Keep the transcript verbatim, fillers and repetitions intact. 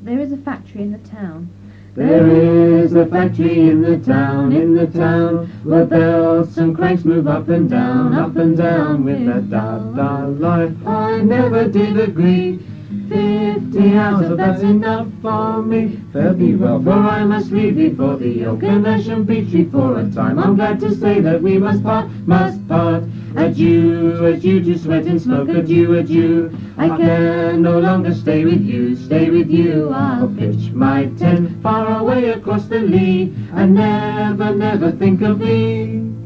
There is a factory in the town. There is a factory in the town, in the town, where belts and cranks move up and down, up and down with that da-da life. I never did agree. Fifty hours of that's enough for me. Fare thee well, for I must leave thee for the oak and ashen beech tree for a time. I'm glad to say that we must part, must part. Adieu, adieu to sweat and smoke, adieu, adieu. I can no longer stay with you, stay with you. I'll pitch my tent far away across the lea, and never, never think of thee.